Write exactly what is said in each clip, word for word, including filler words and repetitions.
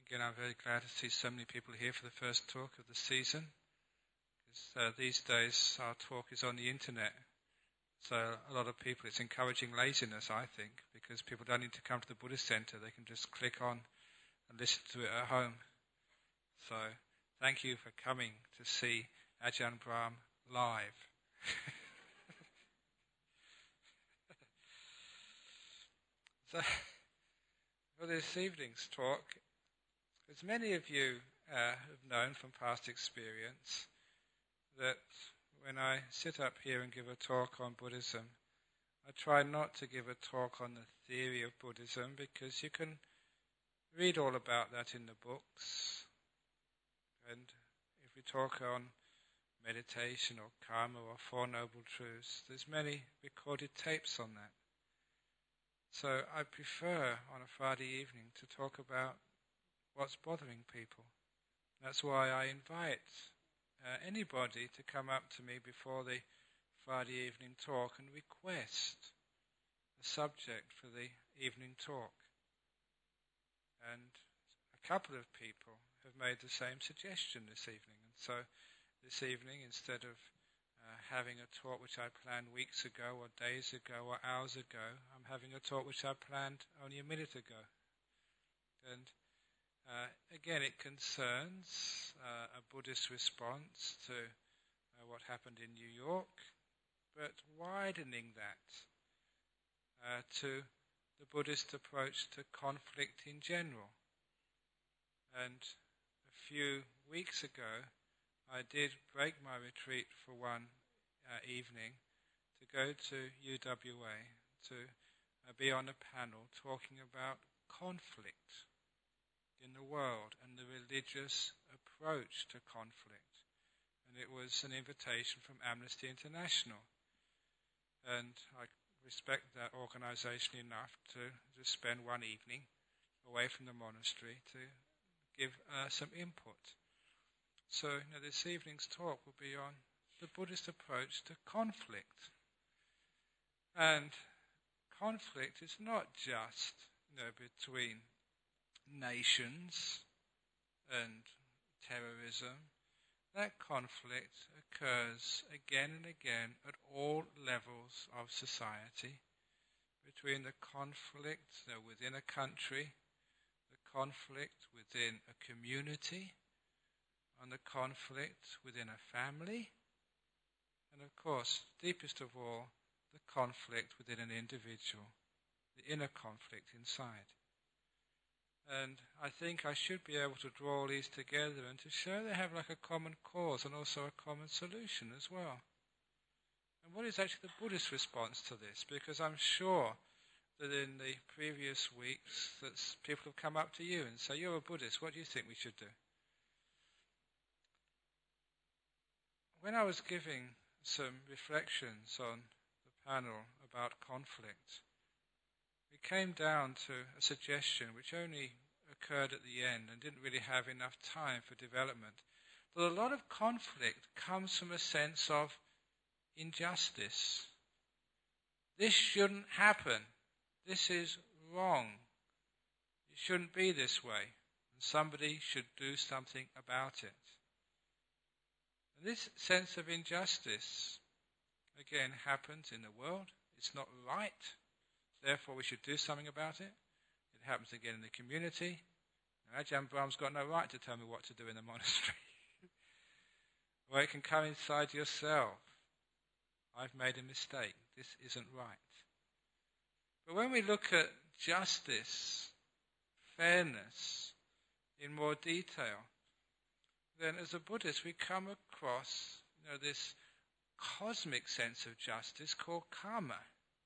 Again, I'm very glad to see so many people here for the first talk of the season. Because uh, these days our talk is on the internet. So a lot of people, it's encouraging laziness, I think, because people don't need to come to the Buddhist Center. They can just click on and listen to it at home. So thank you for coming to see Ajahn Brahm live. So for this evening's talk, as many of you uh, have known from past experience, that when I sit up here and give a talk on Buddhism, I try not to give a talk on the theory of Buddhism, because you can read all about that in the books. And if we talk on meditation or karma or Four Noble Truths, there's many recorded tapes on that. So I prefer on a Friday evening to talk about what's bothering people. That's why I invite uh, anybody to come up to me before the Friday evening talk and request a subject for the evening talk. And a couple of people have made the same suggestion this evening. And so this evening, instead of uh, having a talk which I planned weeks ago or days ago or hours ago, I'm having a talk which I planned only a minute ago. And Uh, again, it concerns uh, a Buddhist response to uh, what happened in New York, but widening that uh, to the Buddhist approach to conflict in general. And a few weeks ago, I did break my retreat for one uh, evening to go to U W A to uh, be on a panel talking about conflict in the world and the religious approach to conflict. And it was an invitation from Amnesty International. And I respect that organization enough to just spend one evening away from the monastery to give uh, some input. So you know, this evening's talk will be on the Buddhist approach to conflict. And conflict is not just you know, between nations and terrorism. That conflict occurs again and again at all levels of society, between the conflict you know, within a country, the conflict within a community, and the conflict within a family, and of course, deepest of all, the conflict within an individual, the inner conflict inside. And I think I should be able to draw all these together and to show they have like a common cause and also a common solution as well. And what is actually the Buddhist response to this? Because I'm sure that in the previous weeks that people have come up to you and say, you're a Buddhist, what do you think we should do? When I was giving some reflections on the panel about conflict, it came down to a suggestion which only occurred at the end and didn't really have enough time for development. That a lot of conflict comes from a sense of injustice. This shouldn't happen. This is wrong. It shouldn't be this way. And somebody should do something about it. And this sense of injustice, again, happens in the world. It's not right. Therefore, we should do something about it. It happens again in the community. Now, Ajahn Brahm's got no right to tell me what to do in the monastery. Or it can come inside yourself. I've made a mistake. This isn't right. But when we look at justice, fairness, in more detail, then as a Buddhist we come across you know, this cosmic sense of justice called karma.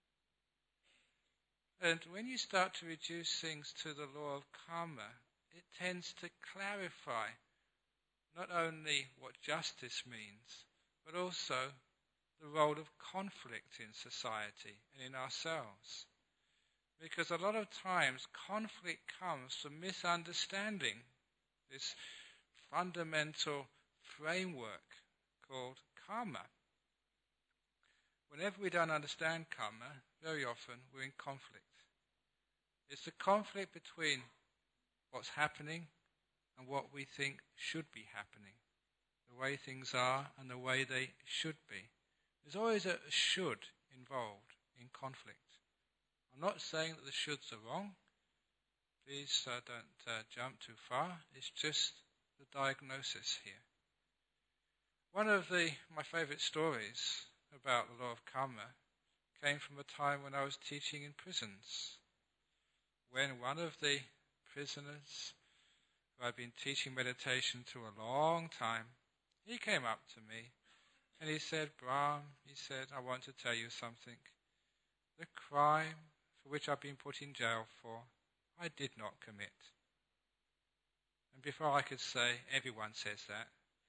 And when you start to reduce things to the law of karma, it tends to clarify not only what justice means, but also the role of conflict in society and in ourselves. Because a lot of times conflict comes from misunderstanding this fundamental framework called karma. Whenever we don't understand karma, very often we're in conflict. It's the conflict between what's happening and what we think should be happening, the way things are and the way they should be. There's always a should involved in conflict. I'm not saying that the shoulds are wrong. Please uh, don't uh, jump too far. It's just the diagnosis here. One of the my favourite stories about the law of karma came from a time when I was teaching in prisons, when one of the prisoners who I'd been teaching meditation to a long time, he came up to me and he said, Brahm, he said, I want to tell you something. The crime for which I've been put in jail for, I did not commit. And before I could say, everyone says that,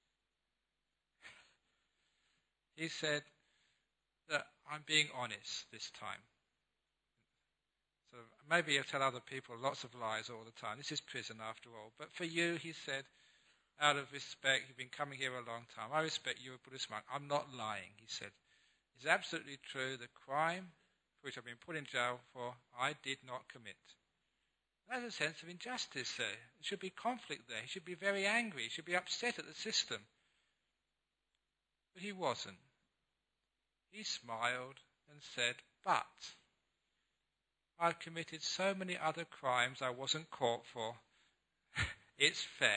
he said that I'm being honest this time. So maybe you'll tell other people lots of lies all the time. This is prison after all. But for you, he said, out of respect, you've been coming here a long time. I respect you, a Buddhist monk. I'm not lying, he said. It's absolutely true. The crime for which I've been put in jail for, I did not commit. There's a sense of injustice there. There should be conflict there. He should be very angry. He should be upset at the system. But he wasn't. He smiled and said, but I've committed so many other crimes I wasn't caught for. It's fair.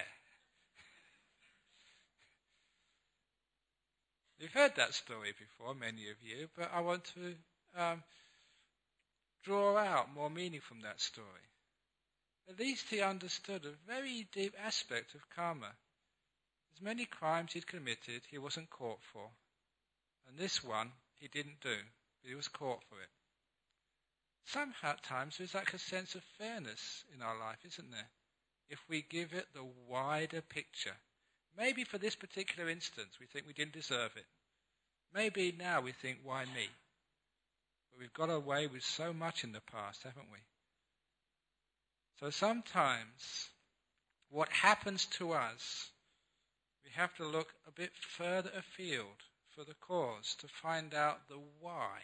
You've heard that story before, many of you, but I want to um, draw out more meaning from that story. At least he understood a very deep aspect of karma. As many crimes he'd committed, he wasn't caught for. And this one, he didn't do, but he was caught for it. Sometimes there's like a sense of fairness in our life, isn't there? If we give it the wider picture. Maybe for this particular instance, we think we didn't deserve it. Maybe now we think, why me? But we've got away with so much in the past, haven't we? So sometimes what happens to us, we have to look a bit further afield for the cause to find out the why.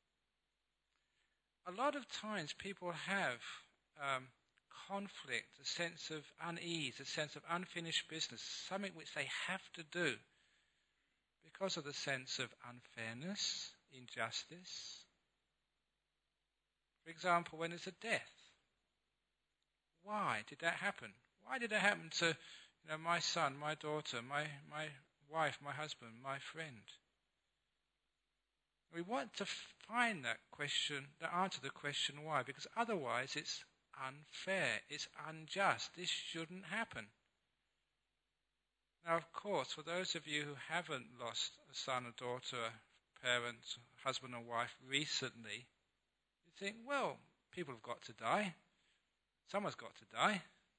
A lot of times people have um, conflict, a sense of unease, a sense of unfinished business, something which they have to do because of the sense of unfairness, injustice. For example, when there's a death. Why did that happen? Why did it happen to you know, my son, my daughter, my, my wife, my husband, my friend? We want to find that question, to answer the question why, because otherwise it's unfair, it's unjust, this shouldn't happen. Now, of course, for those of you who haven't lost a son, a daughter, a parent, husband and wife recently, you think, well, people have got to die. Someone's got to die.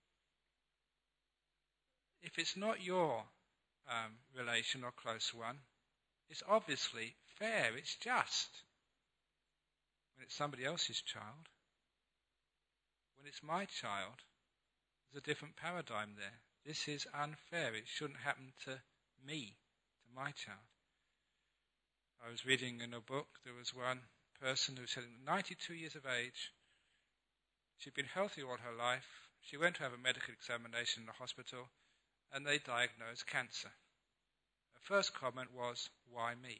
If it's not your um, relation or close one, it's obviously fair, it's just. When it's somebody else's child, when it's my child, there's a different paradigm there. This is unfair. It shouldn't happen to me, to my child. I was reading in a book, there was one person who said at ninety-two years of age, she'd been healthy all her life. She went to have a medical examination in the hospital, and they diagnosed cancer. Her first comment was, why me?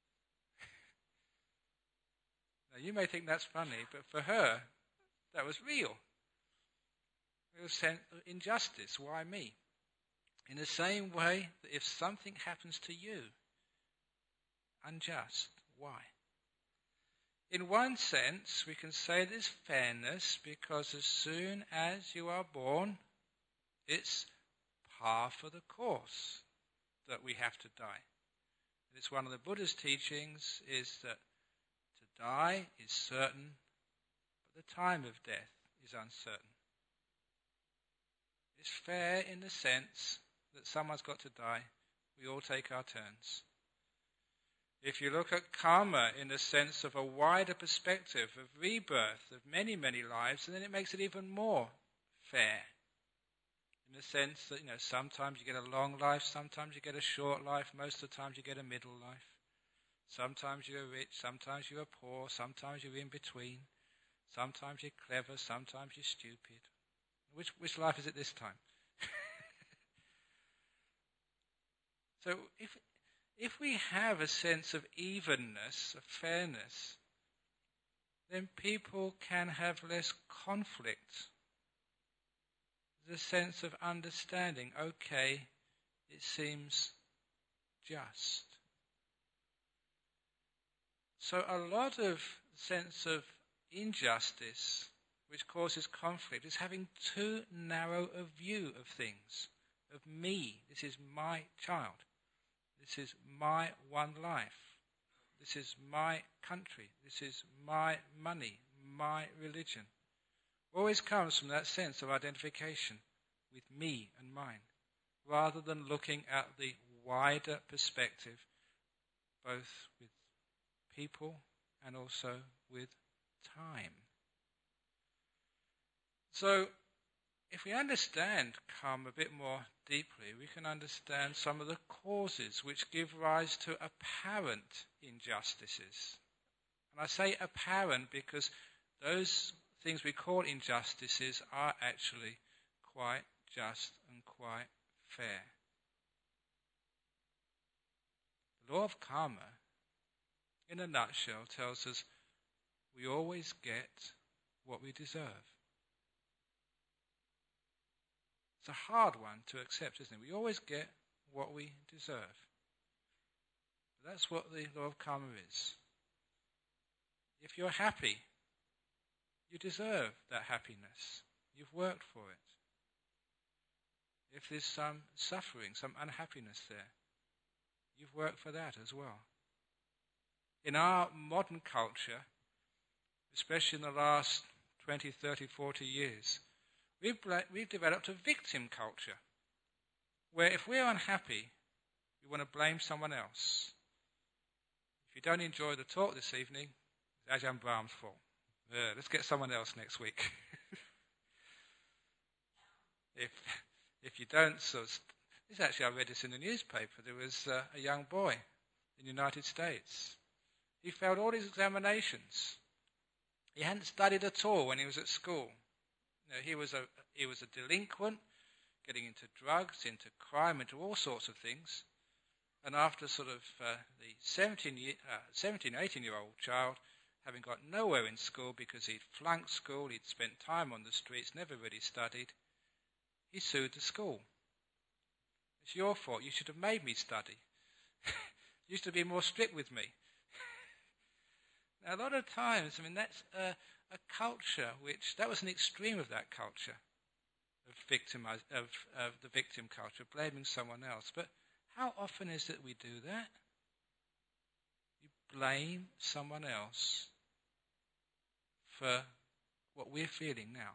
Now, you may think that's funny, but for her, that was real. It was injustice. Why me? In the same way that if something happens to you, unjust, why? In one sense, we can say there's fairness because as soon as you are born, it's par for the course that we have to die. It's one of the Buddha's teachings is that to die is certain, but the time of death is uncertain. It's fair in the sense that someone's got to die. We all take our turns. If you look at karma in the sense of a wider perspective of rebirth, of many, many lives, and then it makes it even more fair. In the sense that, you know, sometimes you get a long life, sometimes you get a short life, most of the times you get a middle life. Sometimes you're rich, sometimes you're poor, sometimes you're in between. Sometimes you're clever, sometimes you're stupid. Which which life is it this time? So if if we have a sense of evenness, of fairness, then people can have less conflict. There's a sense of understanding. Okay, it seems just. So a lot of sense of injustice, which causes conflict, is having too narrow a view of things, of me. This is my child. This is my one life. This is my country. This is my money, my religion. Always comes from that sense of identification with me and mine, rather than looking at the wider perspective, both with people and also with time. So, if we understand karma a bit more deeply, we can understand some of the causes which give rise to apparent injustices. And I say apparent because those things we call injustices are actually quite just and quite fair. The law of karma, in a nutshell, tells us we always get what we deserve. It's a hard one to accept, isn't it? We always get what we deserve. But that's what the law of karma is. If you're happy, you deserve that happiness. You've worked for it. If there's some suffering, some unhappiness there, you've worked for that as well. In our modern culture, especially in the last twenty, thirty, forty years, we've, we've developed a victim culture, where if we're unhappy, we want to blame someone else. If you don't enjoy the talk this evening, it's Ajahn Brahm's fault. Uh, let's get someone else next week. if if you don't, so this actually I read this in the newspaper. There was uh, a young boy in the United States. He failed all his examinations. He hadn't studied at all when he was at school. You know, he was a he was a delinquent, getting into drugs, into crime, into all sorts of things. And after sort of uh, the seventeen, uh, seventeen, eighteen-year-old child, having got nowhere in school because he'd flunked school, he'd spent time on the streets, never really studied, he sued the school. It's your fault. You should have made me study. You used to be more strict with me. Now, a lot of times, I mean, that's a, a culture which, that was an extreme of that culture, of, victimize, of, of the victim culture, blaming someone else. But how often is it we do that? You blame someone else for what we're feeling now.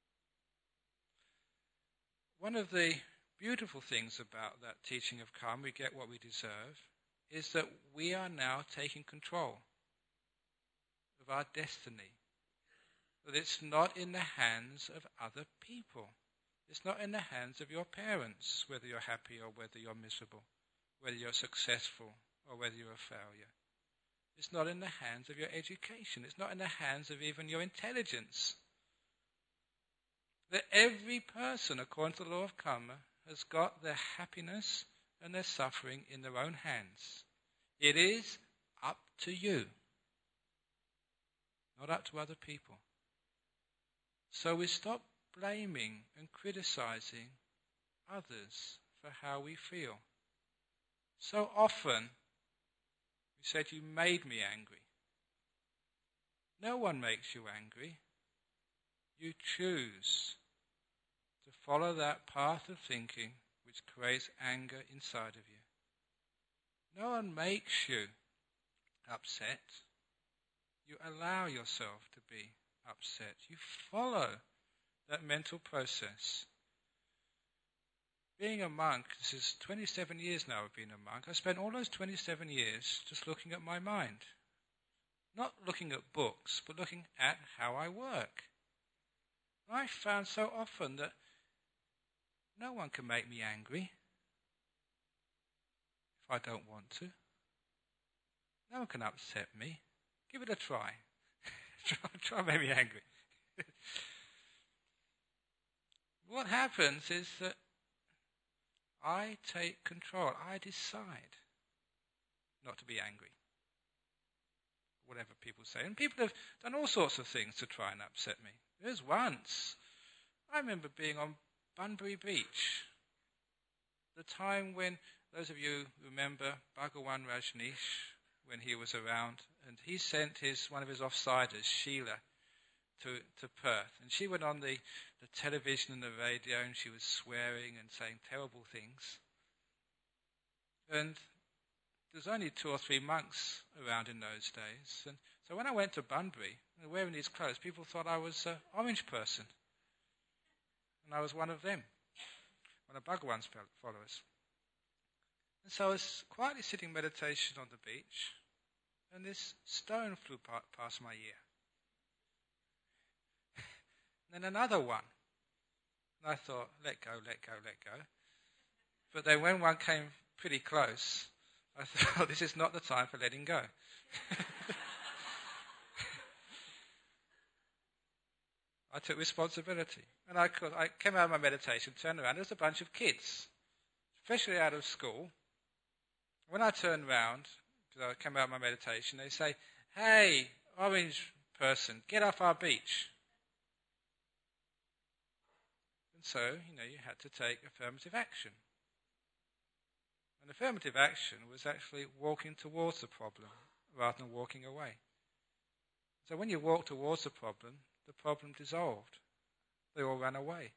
One of the beautiful things about that teaching of karma, we get what we deserve, is that we are now taking control of our destiny. That it's not in the hands of other people. It's not in the hands of your parents, whether you're happy or whether you're miserable, whether you're successful or whether you're a failure. It's not in the hands of your education. It's not in the hands of even your intelligence. That every person, according to the law of karma, has got their happiness and their suffering in their own hands. It is up to you, not up to other people. So we stop blaming and criticizing others for how we feel. So often, we said, you made me angry. No one makes you angry. You choose to follow that path of thinking which creates anger inside of you. No one makes you upset. You allow yourself to be upset. You follow that mental process. Being a monk, this is twenty-seven years now I've been a monk. I spent all those twenty-seven years just looking at my mind. Not looking at books, but looking at how I work. I found so often that no one can make me angry if I don't want to. No one can upset me. Give it a try. try, try make me angry. What happens is that I take control. I decide not to be angry. Whatever people say. And people have done all sorts of things to try and upset me. There was once, I remember being on Bunbury Beach. The time when, those of you remember Bhagawan Rajneesh, when he was around, and he sent his one of his offsiders, Sheila, to, to Perth. And she went on the, the television and the radio, and she was swearing and saying terrible things. And there's only two or three monks around in those days. And so when I went to Bunbury, wearing these clothes, people thought I was an orange person. And I was one of them, one of Bhagawan's followers. And so I was quietly sitting meditation on the beach, and this stone flew past my ear. And then another one. And I thought, let go, let go, let go. But then when one came pretty close, I thought, oh, this is not the time for letting go. I took responsibility. And I, could, I came out of my meditation, turned around, there was a bunch of kids, freshly out of school. When I turned round, because I came out of my meditation, they say, hey, orange person, get off our beach. And so, you know, you had to take affirmative action. And affirmative action was actually walking towards the problem rather than walking away. So when you walk towards the problem, the problem dissolved. They all ran away.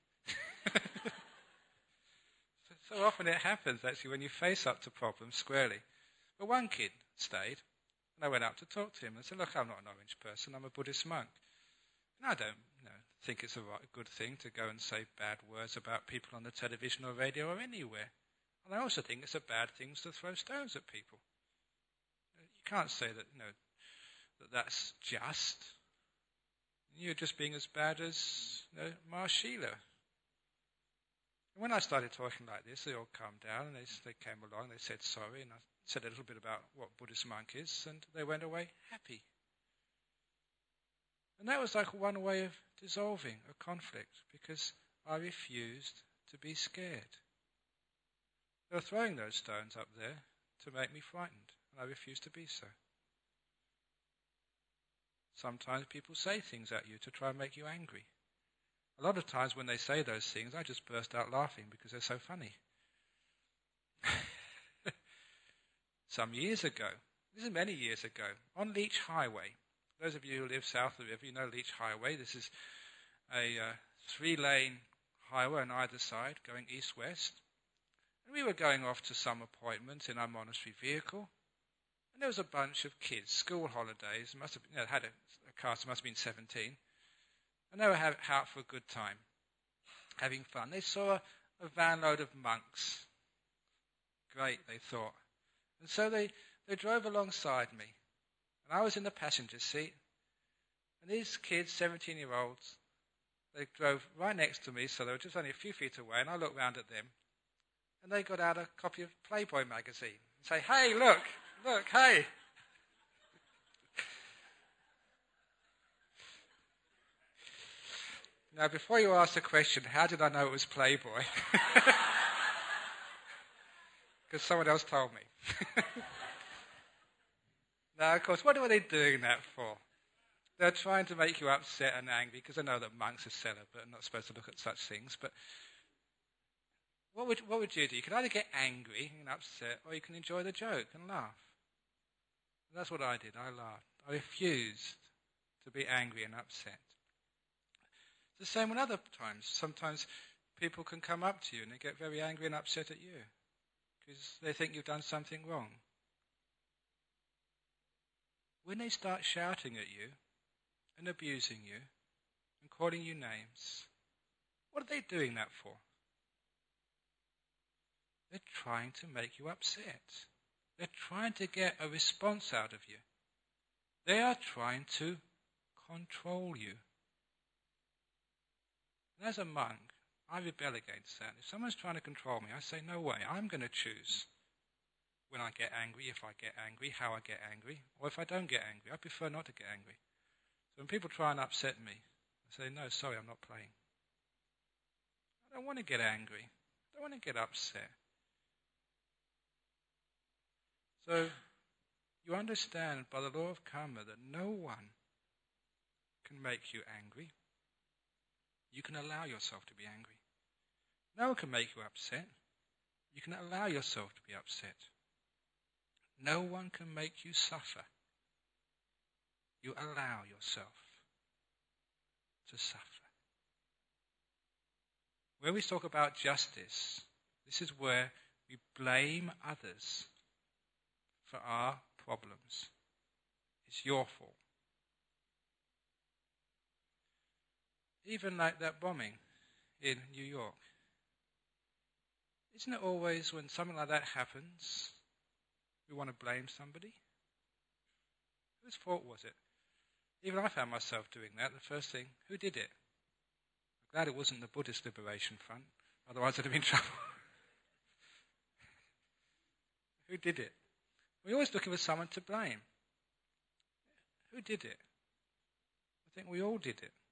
so, so often it happens, actually, when you face up to problems squarely. But one kid stayed, and I went up to talk to him and said, look, I'm not an orange person, I'm a Buddhist monk. And I don't you know, think it's a right, good thing to go and say bad words about people on the television or radio or anywhere. And I also think it's a bad thing to throw stones at people. You can't say that, you know, that that's just. You're just being as bad as, you know, Ma Sheila. And when I started talking like this, they all calmed down and they, they came along, they said sorry, and I said a little bit about what Buddhist monk is, and they went away happy. And that was like one way of dissolving a conflict, because I refused to be scared. They were throwing those stones up there to make me frightened, and I refused to be so. Sometimes people say things at you to try and make you angry. A lot of times when they say those things, I just burst out laughing because they're so funny. Some years ago, this is many years ago, on Leach Highway, those of you who live south of the river, you know Leach Highway. This is a uh, three-lane highway on either side going east-west. And we were going off to some appointment in our monastery vehicle. And there was a bunch of kids, school holidays, must have you know, had a, a class, must have been seventeen, and they were have, out for a good time, having fun. They saw a, a van load of monks. Great, they thought. And so they, they drove alongside me, and I was in the passenger seat, and these kids, seventeen-year-olds, they drove right next to me, so they were just only a few feet away, and I looked round at them, and they got out a copy of Playboy magazine and say, hey, look, Look, hey. Now, before you ask the question, how did I know it was Playboy? Because someone else told me. Now, of course, what are they doing that for? They're trying to make you upset and angry, because I know that monks are celibate and not supposed to look at such things, but what would, what would you do? You can either get angry and upset, or you can enjoy the joke and laugh. And that's what I did. I laughed. I refused to be angry and upset. It's the same when other times. Sometimes people can come up to you and they get very angry and upset at you because they think you've done something wrong. When they start shouting at you and abusing you and calling you names, what are they doing that for? They're trying to make you upset. They're trying to get a response out of you. They are trying to control you. And as a monk, I rebel against that. If someone's trying to control me, I say, no way, I'm going to choose when I get angry, if I get angry, how I get angry, or if I don't get angry. I prefer not to get angry. So when people try and upset me, I say, no, sorry, I'm not playing. I don't want to get angry. I don't want to get upset. So you understand by the law of karma that no one can make you angry. You can allow yourself to be angry. No one can make you upset. You can allow yourself to be upset. No one can make you suffer. You allow yourself to suffer. When we talk about justice, this is where we blame others for our problems. It's your fault. Even like that bombing in New York. Isn't it always when something like that happens, we want to blame somebody? Whose fault was it? Even I found myself doing that. The first thing, who did it? I'm glad it wasn't the Buddhist Liberation Front, otherwise I'd have been in trouble. Who did it? We're always looking for someone to blame. Who did it? I think we all did it.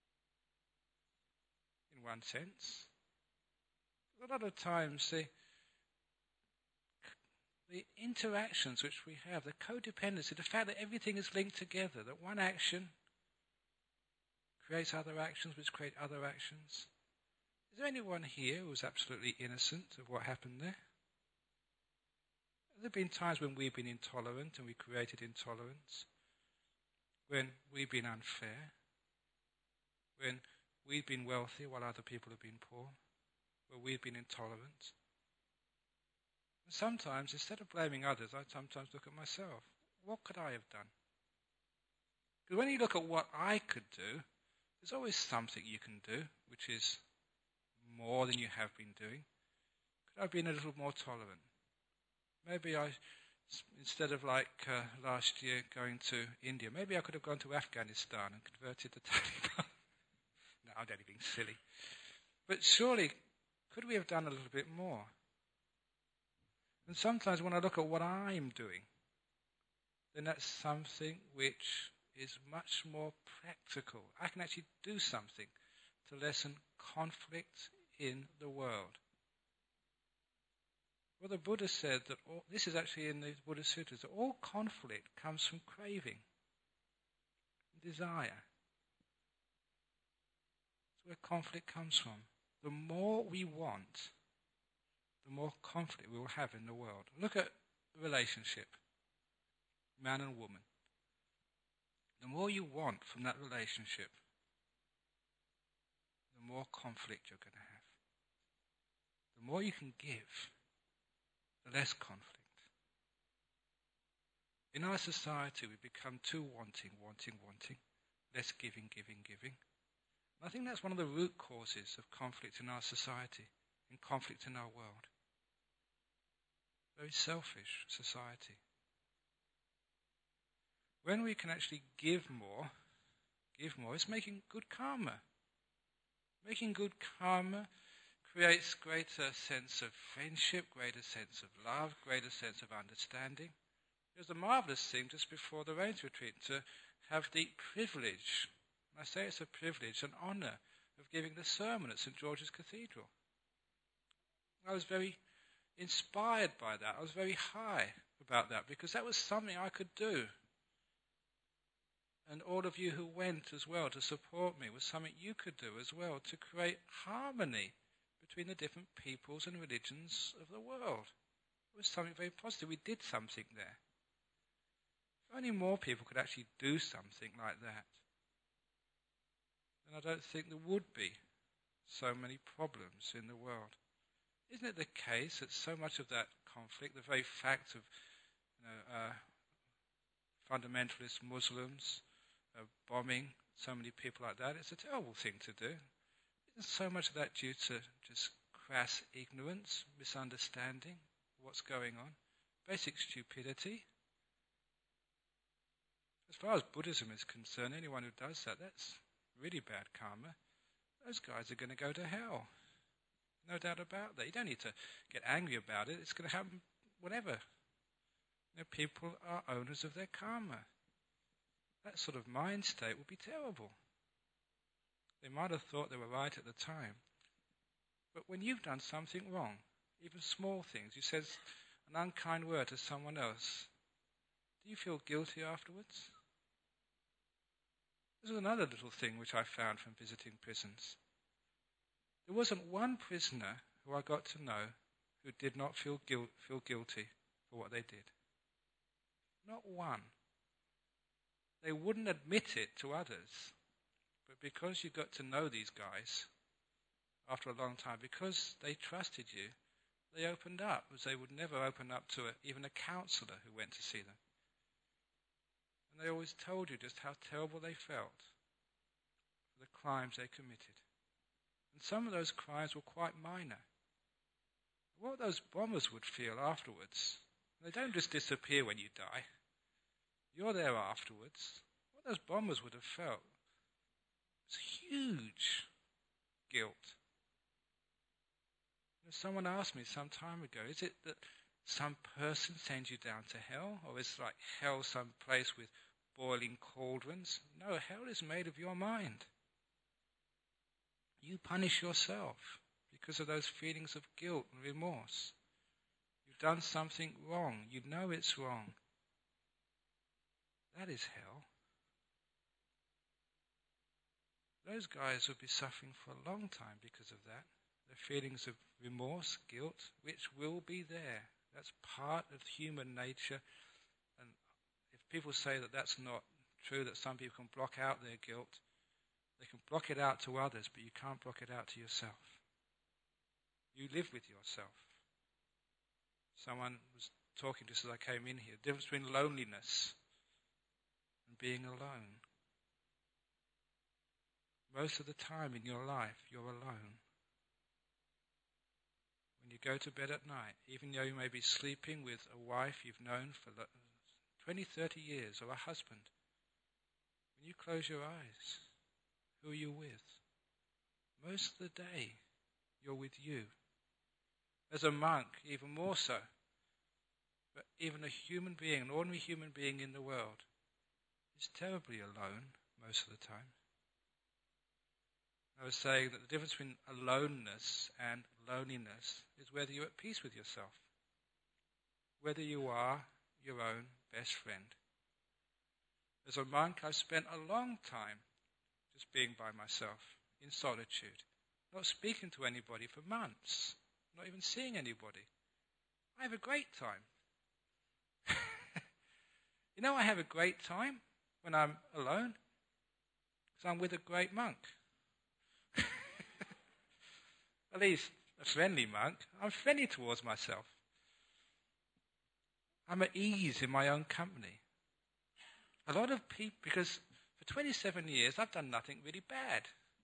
In one sense. A lot of times the, the interactions which we have, the codependency, the fact that everything is linked together, that one action creates other actions which create other actions. Is there anyone here who was absolutely innocent of what happened there? Have there been times when we've been intolerant and we created intolerance? When we've been unfair? When we've been wealthy while other people have been poor? Where we've been intolerant? And sometimes, instead of blaming others, I sometimes look at myself. What could I have done? Because when you look at what I could do, there's always something you can do which is more than you have been doing. Could I have been a little more tolerant? Maybe I, instead of like uh, last year going to India, maybe I could have gone to Afghanistan and converted the Taliban. No, I'm only being silly. But surely, could we have done a little bit more? And sometimes when I look at what I'm doing, then that's something which is much more practical. I can actually do something to lessen conflict in the world. Well, the Buddha said that all, this is actually in the Buddha Sutras, that all conflict comes from craving, desire. That's where conflict comes from. The more we want, the more conflict we will have in the world. Look at the relationship, man and woman. The more you want from that relationship, the more conflict you're going to have. The more you can give, the less conflict. In our society, we become too wanting, wanting, wanting, less giving, giving, giving. And I think that's one of the root causes of conflict in our society, and conflict in our world. Very selfish society. When we can actually give more, give more, it's making good karma. Making good karma creates greater sense of friendship, greater sense of love, greater sense of understanding. It was a marvelous thing just before the Rains Retreat to have the privilege, and I say it's a privilege, an honour, of giving the sermon at Saint George's Cathedral. I was very inspired by that. I was very high about that because that was something I could do. And all of you who went as well to support me was something you could do as well to create harmony between the different peoples and religions of the world. It was something very positive. We did something there. If only more people could actually do something like that, then I don't think there would be so many problems in the world. Isn't it the case that so much of that conflict, the very fact of you know, uh, fundamentalist Muslims uh, bombing so many people like that, it's a terrible thing to do. Isn't so much of that due to just crass ignorance, misunderstanding what's going on, basic stupidity? As far as Buddhism is concerned, anyone who does that, that's really bad karma. Those guys are going to go to hell. No doubt about that. You don't need to get angry about it. It's going to happen whatever. You know, people are owners of their karma. That sort of mind state would be terrible. They might have thought they were right at the time. But when you've done something wrong, even small things, you said, an unkind word to someone else, do you feel guilty afterwards? This is another little thing which I found from visiting prisons. There wasn't one prisoner who I got to know who did not feel, guilt, feel guilty for what they did. Not one. They wouldn't admit it to others, but because you got to know these guys after a long time, because they trusted you, they opened up, as they would never open up to a, even a counsellor who went to see them. And they always told you just how terrible they felt for the crimes they committed. And some of those crimes were quite minor. What those bombers would feel afterwards, they don't just disappear when you die. You're there afterwards. What those bombers would have felt was huge guilt. And someone asked me some time ago, is it that some person sends you down to hell? Or is like hell some place with boiling cauldrons? No, hell is made of your mind. You punish yourself because of those feelings of guilt and remorse. You've done something wrong. You know it's wrong. That is hell. Those guys will be suffering for a long time because of that. The feelings of remorse, guilt, which will be there. That's part of human nature. And if people say that that's not true, that some people can block out their guilt, they can block it out to others, but you can't block it out to yourself. You live with yourself. Someone was talking just as I came in here. The difference between loneliness and being alone. Most of the time in your life, you're alone. When you go to bed at night, even though you may be sleeping with a wife you've known for twenty, thirty years, or a husband, when you close your eyes, who are you with? Most of the day, you're with you. As a monk, even more so. But even a human being, an ordinary human being in the world, is terribly alone most of the time. I was saying that the difference between aloneness and loneliness is whether you're at peace with yourself, whether you are your own best friend. As a monk, I've spent a long time just being by myself, in solitude, not speaking to anybody for months, not even seeing anybody. I have a great time. You know I have a great time when I'm alone? Because I'm with a great monk. At least a friendly monk. I'm friendly towards myself. I'm at ease in my own company. A lot of people, because for twenty-seven years I've done nothing really bad.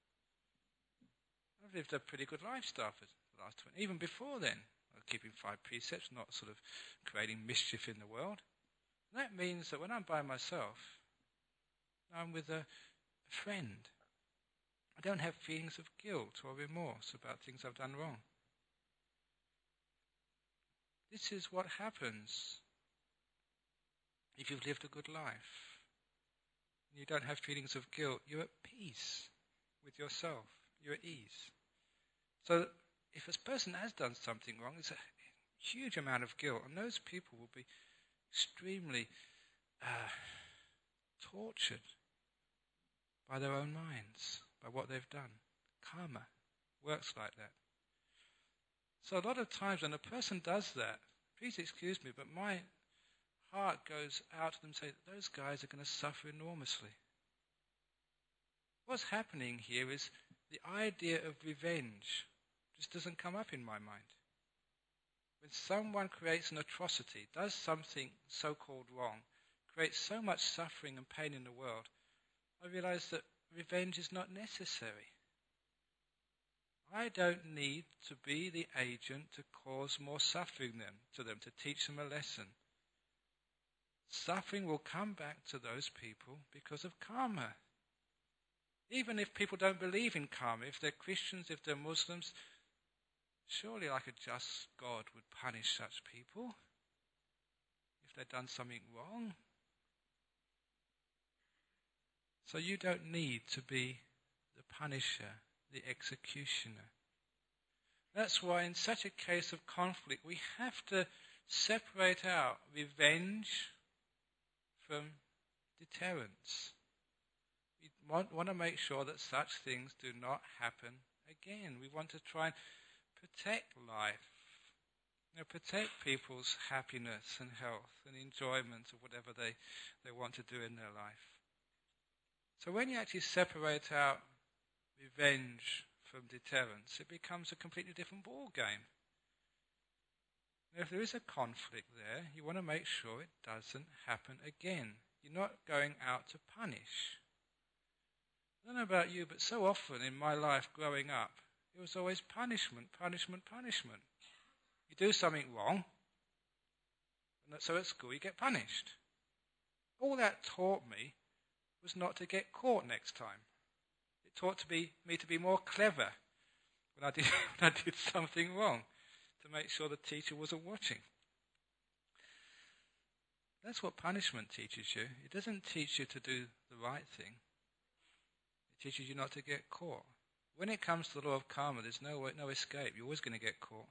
I've lived a pretty good lifestyle for the last twenty. Even before then, I was keeping five precepts, not sort of creating mischief in the world. And that means that when I'm by myself, I'm with a friend. I don't have feelings of guilt or remorse about things I've done wrong. This is what happens if you've lived a good life. You don't have feelings of guilt. You're at peace with yourself. You're at ease. So if a person has done something wrong, there's a huge amount of guilt, and those people will be extremely uh, tortured by their own minds, by what they've done. Karma works like that. So a lot of times when a person does that, please excuse me, but my heart goes out to them and says, those guys are going to suffer enormously. What's happening here is the idea of revenge just doesn't come up in my mind. When someone creates an atrocity, does something so-called wrong, creates so much suffering and pain in the world, I realize that revenge is not necessary. I don't need to be the agent to cause more suffering them, to them, to teach them a lesson. Suffering will come back to those people because of karma. Even if people don't believe in karma, if they're Christians, if they're Muslims, surely like a just God would punish such people if they've done something wrong. So you don't need to be the punisher, the executioner. That's why in such a case of conflict, we have to separate out revenge from deterrence. We want, want to make sure that such things do not happen again. We want to try and protect life, you know, protect people's happiness and health and enjoyment of whatever they, they want to do in their life. So when you actually separate out revenge from deterrence, it becomes a completely different ball game. If there is a conflict there, you want to make sure it doesn't happen again. You're not going out to punish. I don't know about you, but so often in my life growing up, it was always punishment, punishment, punishment. You do something wrong, and so at school you get punished. All that taught me was not to get caught next time. It taught to be, me to be more clever when I did, when I did something wrong, to make sure the teacher wasn't watching. That's what punishment teaches you. It doesn't teach you to do the right thing. It teaches you not to get caught. When it comes to the law of karma, there's no way, no escape. You're always going to get caught.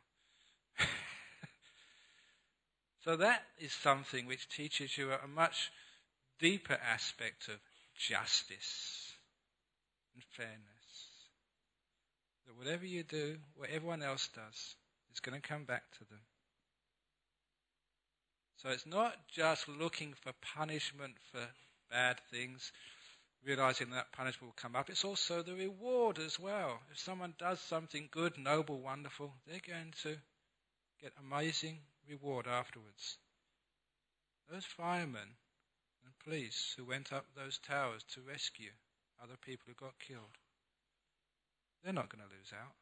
So that is something which teaches you a much deeper aspect of justice and fairness. That whatever you do, what everyone else does, is going to come back to them. So it's not just looking for punishment for bad things, realizing that punishment will come up. It's also the reward as well. If someone does something good, noble, wonderful, they're going to get amazing reward afterwards. Those firemen and police who went up those towers to rescue other people who got killed, they're not going to lose out.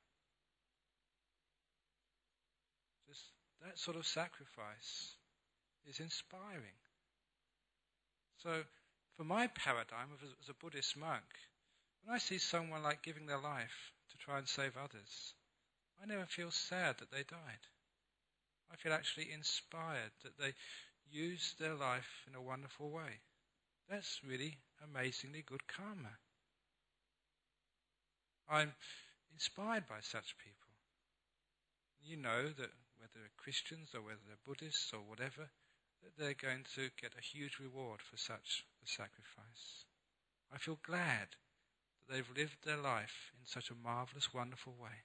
Just that sort of sacrifice is inspiring. So, for my paradigm as a Buddhist monk, when I see someone like giving their life to try and save others, I never feel sad that they died. I feel actually inspired that they used their life in a wonderful way. That's really amazingly good karma. I'm inspired by such people. You know that whether they're Christians or whether they're Buddhists or whatever, that they're going to get a huge reward for such a sacrifice. I feel glad that they've lived their life in such a marvelous, wonderful way.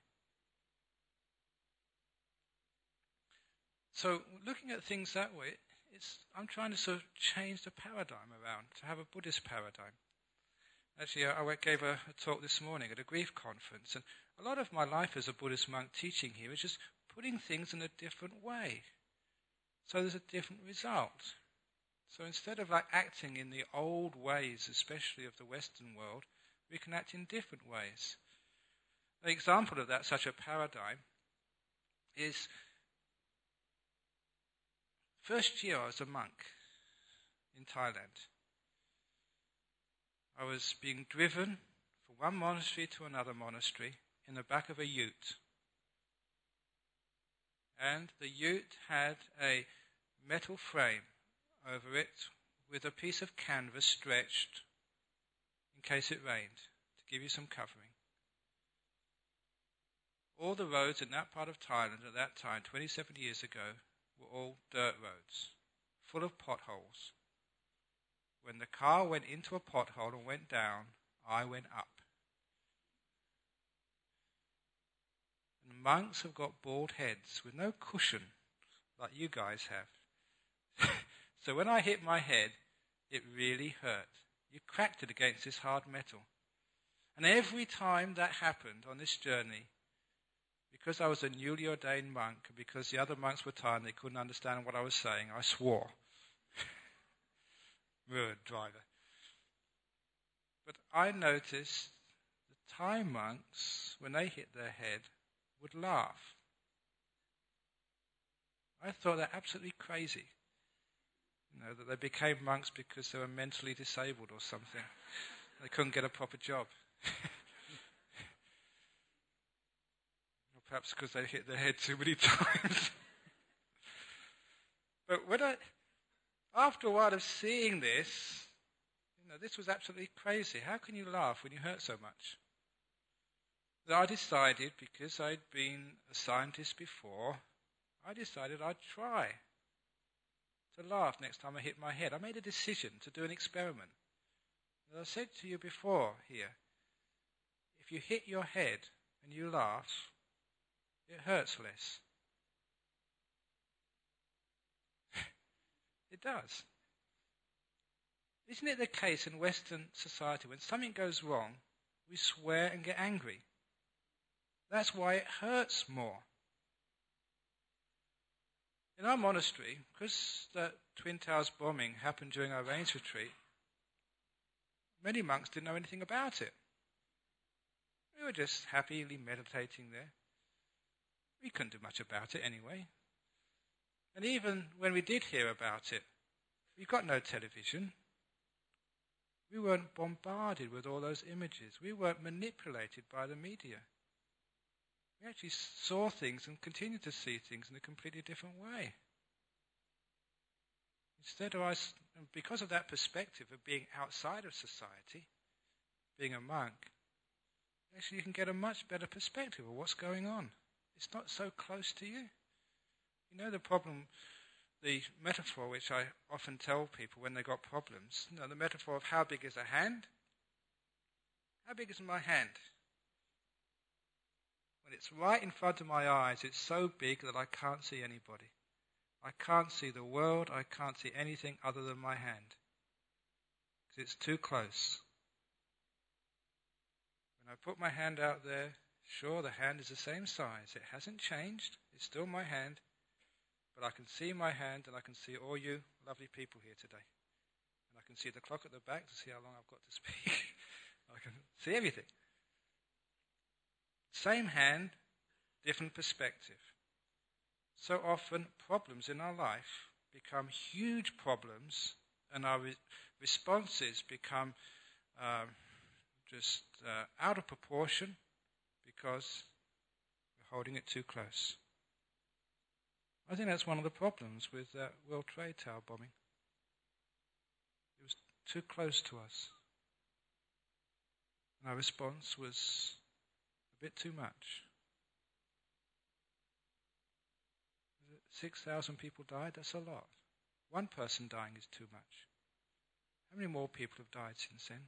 So looking at things that way, it's, I'm trying to sort of change the paradigm around, to have a Buddhist paradigm. Actually, I gave a, a talk this morning at a grief conference, and a lot of my life as a Buddhist monk teaching here is just putting things in a different way. So there's a different result. So instead of like acting in the old ways, especially of the Western world, we can act in different ways. An example of that, such a paradigm, is first year I was a monk in Thailand. I was being driven from one monastery to another monastery in the back of a ute. And the ute had a metal frame over it with a piece of canvas stretched in case it rained, to give you some covering. All the roads in that part of Thailand at that time, twenty-seven years ago, were all dirt roads, full of potholes. When the car went into a pothole and went down, I went up. And monks have got bald heads with no cushion like you guys have. So when I hit my head, it really hurt. You cracked it against this hard metal. And every time that happened on this journey, because I was a newly ordained monk, because the other monks were tired and they couldn't understand what I was saying, I swore. Word driver. But I noticed the Thai monks, when they hit their head, would laugh. I thought they're absolutely crazy. You know, that they became monks because they were mentally disabled or something. They couldn't get a proper job. Or perhaps because they hit their head too many times. But when I, after a while of seeing this, you know, this was absolutely crazy. How can you laugh when you hurt so much? That I decided, because I'd been a scientist before, I decided I'd try. to laugh next time I hit my head. I made a decision to do an experiment. As I said to you before here, if you hit your head and you laugh, it hurts less. It does. Isn't it the case in Western society when something goes wrong, we swear and get angry? That's why it hurts more. In our monastery, because the Twin Towers bombing happened during our rains retreat, many monks didn't know anything about it. We were just happily meditating there. We couldn't do much about it anyway. And even when we did hear about it, we got no television. We weren't bombarded with all those images. We weren't manipulated by the media. We actually saw things and continue to see things in a completely different way. Instead of us, because of that perspective of being outside of society, being a monk, actually you can get a much better perspective of what's going on. It's not so close to you. You know the problem, the metaphor which I often tell people when they've got problems, you know, the metaphor of how big is a hand? How big is my hand? When it's right in front of my eyes, it's so big that I can't see anybody. I can't see the world, I can't see anything other than my hand. Because it's too close. When I put my hand out there, sure, the hand is the same size. It hasn't changed. It's still my hand. But I can see my hand and I can see all you lovely people here today. And I can see the clock at the back to see how long I've got to speak. I can see everything. Same hand, different perspective. So often problems in our life become huge problems and our re- responses become um, just uh, out of proportion because we're holding it too close. I think that's one of the problems with that World Trade Tower bombing. It was too close to us. And our response was a bit too much. six thousand people died? That's a lot. One person dying is too much. How many more people have died since then?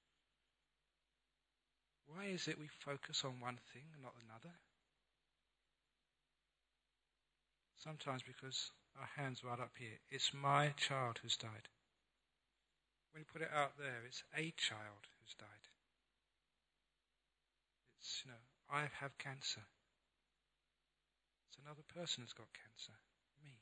Why is it we focus on one thing and not another? Sometimes because our hand's right up here. It's my child who's died. When you put it out there, it's a child who's died. It's, you know, I have cancer. It's another person who's got cancer. Me.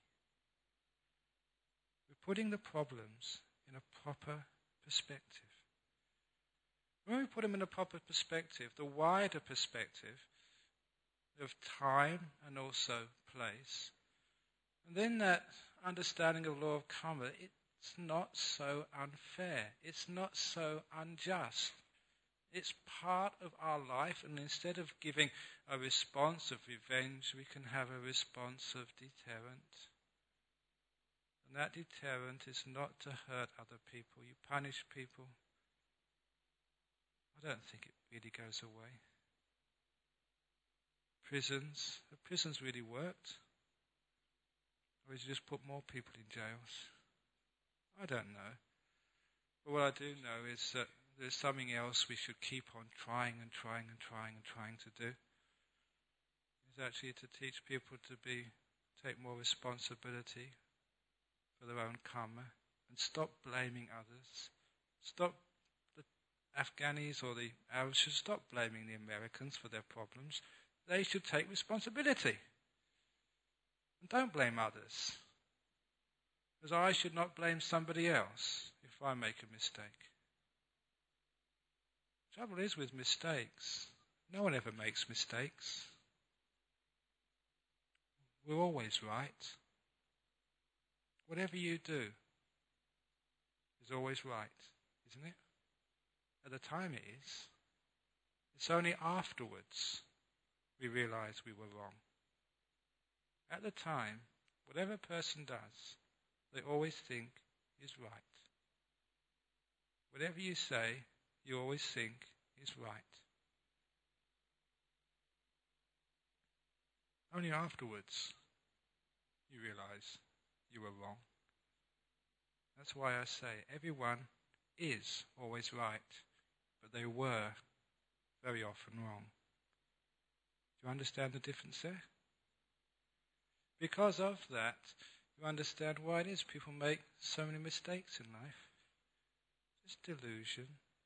We're putting the problems in a proper perspective. When we put them in a proper perspective, the wider perspective of time and also place, and then that understanding of law of karma, it's not so unfair. It's not so unjust. It's part of our life, and instead of giving a response of revenge, we can have a response of deterrent. And that deterrent is not to hurt other people. You punish people, I don't think it really goes away. Prisons, have prisons really worked? Or is it just put more people in jails? I don't know. But what I do know is that there's something else we should keep on trying and trying and trying and trying to do. It's actually to teach people to be, take more responsibility for their own karma and stop blaming others. Stop the Afghanis or the Arabs should stop blaming the Americans for their problems. They should take responsibility. And don't blame others. Because I should not blame somebody else if I make a mistake. The trouble is with mistakes, no one ever makes mistakes. We're always right. Whatever you do is always right, isn't it? At the time it is. It's only afterwards we realize we were wrong. At the time, whatever a person does, they always think is right. Whatever you say, you always think is right. Only afterwards you realize you were wrong. That's why I say everyone is always right, but they were very often wrong. Do you understand the difference there? Because of that, you understand why it is people make so many mistakes in life. Just delusion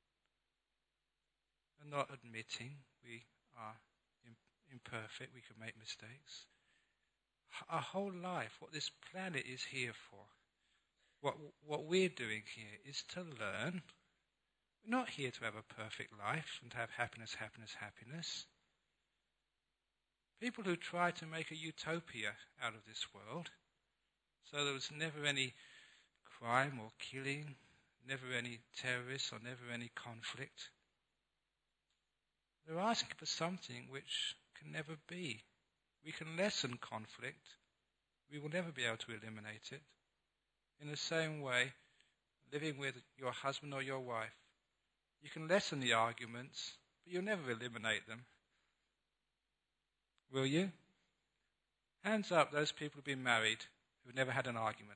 and not admitting we are imperfect, we can make mistakes. Our whole life, what this planet is here for, what what we're doing here is to learn. We're not here to have a perfect life and to have happiness, happiness, happiness. People who try to make a utopia out of this world, so there was never any crime or killing, never any terrorists or never any conflict. They're asking for something which can never be. We can lessen conflict. We will never be able to eliminate it. In the same way, living with your husband or your wife, you can lessen the arguments, but you'll never eliminate them. Will you? Hands up those people who've been married who've never had an argument.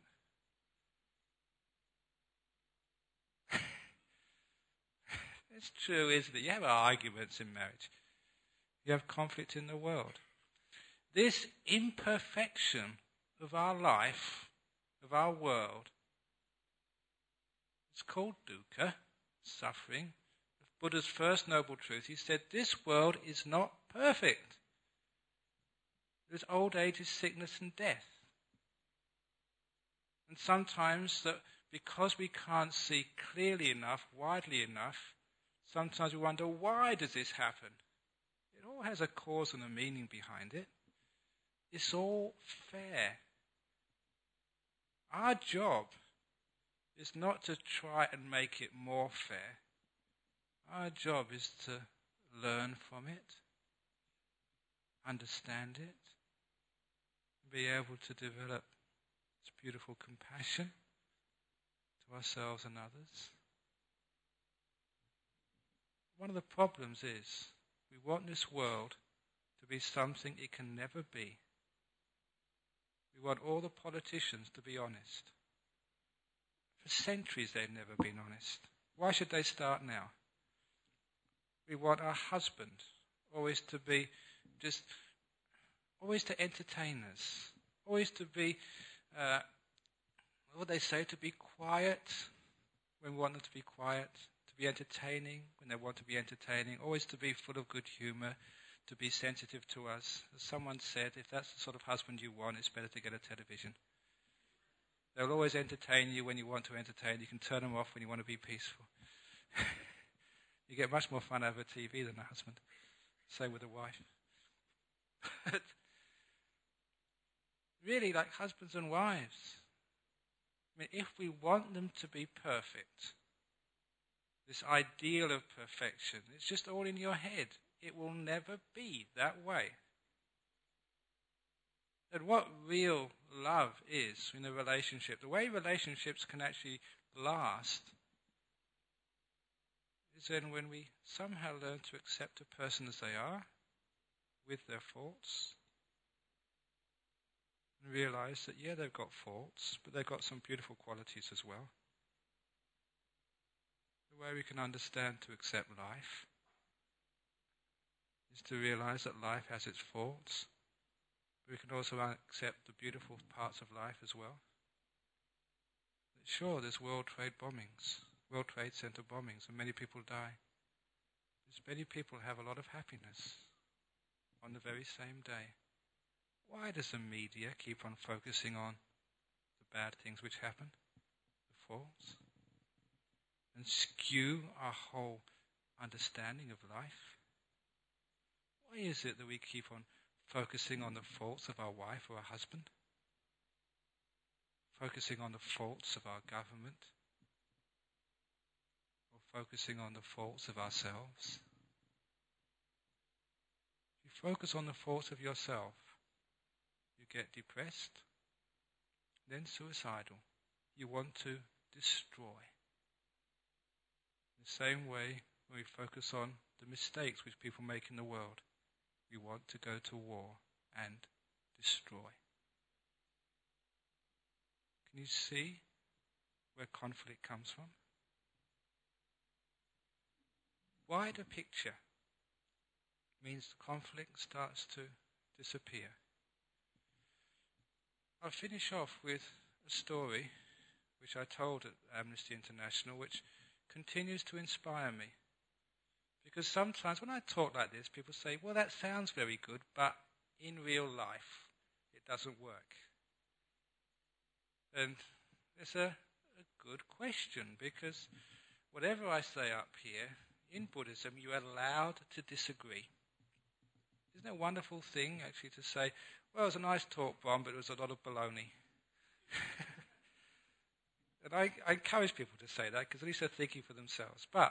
It's true, isn't it? You have arguments in marriage. You have conflict in the world. This imperfection of our life, of our world, is called dukkha, suffering. Buddha's first noble truth, he said, this world is not perfect. There's old age, is sickness and death. And sometimes that because we can't see clearly enough, widely enough, sometimes we wonder, why does this happen? It all has a cause and a meaning behind it. It's all fair. Our job is not to try and make it more fair. Our job is to learn from it, understand it, be able to develop this beautiful compassion to ourselves and others. One of the problems is we want this world to be something it can never be. We want all the politicians to be honest. For centuries they've never been honest. Why should they start now? We want our husband always to be just, always to entertain us, always to be, uh, what they say, to be quiet when we want them to be quiet, to be entertaining when they want to be entertaining, always to be full of good humor, to be sensitive to us. As someone said, if that's the sort of husband you want, it's better to get a television. They'll always entertain you when you want to entertain. You can turn them off when you want to be peaceful. You get much more fun over T V than a husband. Same with a wife. But really, like husbands and wives, I mean, if we want them to be perfect, this ideal of perfection, it's just all in your head. It will never be that way. And what real love is in a relationship, the way relationships can actually last, is then when we somehow learn to accept a person as they are, with their faults, and realize that, yeah, they've got faults, but they've got some beautiful qualities as well. The way we can understand to accept life is to realize that life has its faults, but we can also accept the beautiful parts of life as well. Sure, there's World Trade bombings, World Trade Center bombings, and many people die. Because many people have a lot of happiness on the very same day. Why does the media keep on focusing on the bad things which happen, the faults, and skew our whole understanding of life? Why is it that we keep on focusing on the faults of our wife or our husband? Focusing on the faults of our government? Or focusing on the faults of ourselves? If you focus on the faults of yourself, you get depressed, then suicidal. You want to destroy. In the same way, when we focus on the mistakes which people make in the world, we want to go to war and destroy. Can you see where conflict comes from. Wider picture means the conflict starts to disappear. I'll finish off with a story which I told at Amnesty International, which continues to inspire me. Because sometimes when I talk like this, people say, well, that sounds very good, but in real life, it doesn't work. And it's a, a good question, because whatever I say up here, in Buddhism, you're allowed to disagree. Isn't it a wonderful thing, actually, to say, well, it was a nice talk, Bron, but it was a lot of baloney. And I, I encourage people to say that, because at least they're thinking for themselves. But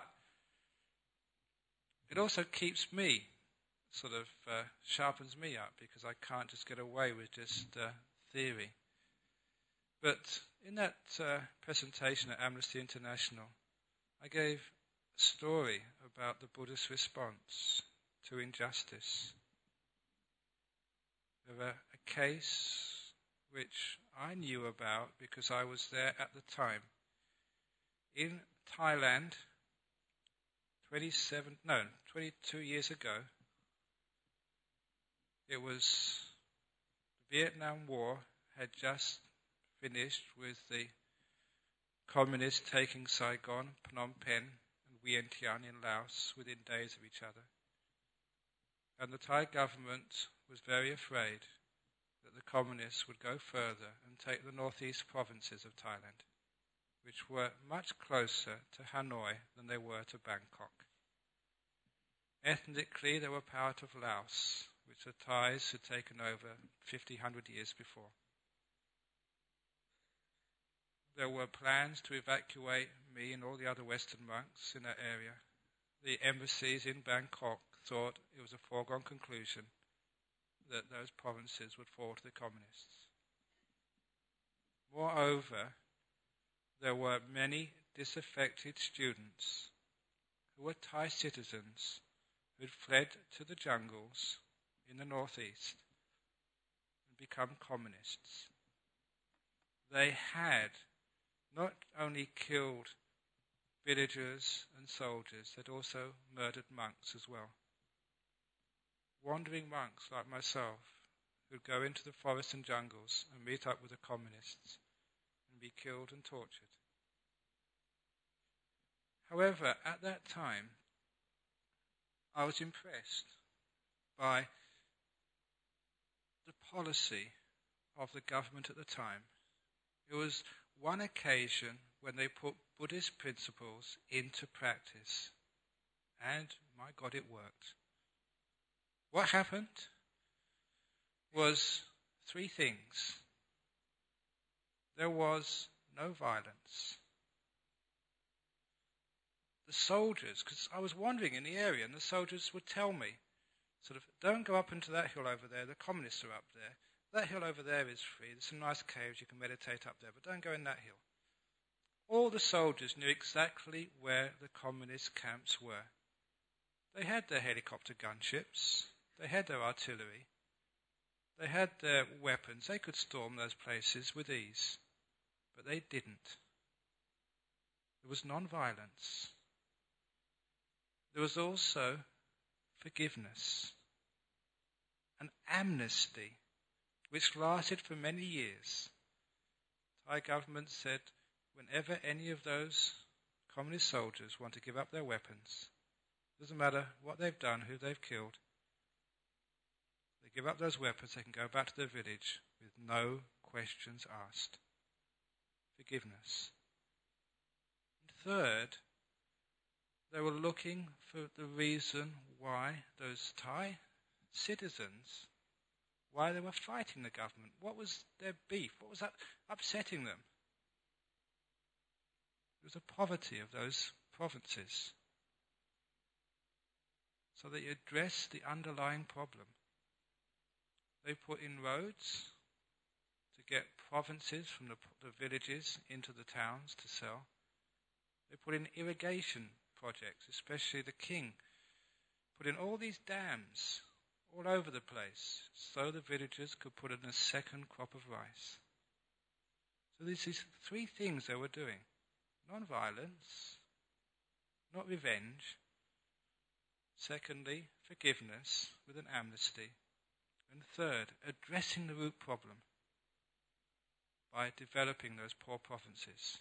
it also keeps me, sort of uh, sharpens me up, because I can't just get away with just uh, theory. But in that uh, presentation at Amnesty International, I gave a story about the Buddhist response to injustice. Of a, a case which I knew about because I was there at the time. In Thailand, twenty-seven, no, twenty-two years ago, it was the Vietnam War had just finished with the communists taking Saigon, Phnom Penh, and Vientiane in Laos within days of each other. And the Thai government was very afraid that the communists would go further and take the northeast provinces of Thailand, which were much closer to Hanoi than they were to Bangkok. Ethnically, they were part of Laos, which the Thais had taken over fifty, one hundred years before. There were plans to evacuate me and all the other Western monks in that area. The embassies in Bangkok thought it was a foregone conclusion that those provinces would fall to the communists. Moreover, there were many disaffected students who were Thai citizens who had fled to the jungles in the northeast and become communists. They had not only killed villagers and soldiers, they'd also murdered monks as well. Wandering monks like myself who'd go into the forests and jungles and meet up with the communists and be killed and tortured. However, at that time, I was impressed by the policy of the government at the time. It was one occasion when they put Buddhist principles into practice. And, my God, it worked. What happened was three things. There was no violence. The soldiers, because I was wandering in the area, and the soldiers would tell me, sort of, don't go up into that hill over there, the communists are up there. That hill over there is free, there's some nice caves, you can meditate up there, but don't go in that hill. All the soldiers knew exactly where the communist camps were. They had their helicopter gunships, they had their artillery, they had their weapons, they could storm those places with ease, but they didn't. There was non-violence. There was also forgiveness, an amnesty, which lasted for many years. The Thai government said, whenever any of those communist soldiers want to give up their weapons, doesn't matter what they've done, who they've killed, they give up those weapons, they can go back to their village with no questions asked. Forgiveness. And third, they were looking for the reason why those Thai citizens, why they were fighting the government. What was their beef? What was that upsetting them? It was the poverty of those provinces. So they addressed the underlying problem. They put in roads to get provinces from the, the villages into the towns to sell. They put in irrigation projects, especially the king, put in all these dams all over the place so the villagers could put in a second crop of rice. So these, these three things they were doing. non-violence, not revenge. Secondly, forgiveness with an amnesty. And third, addressing the root problem by developing those poor provinces.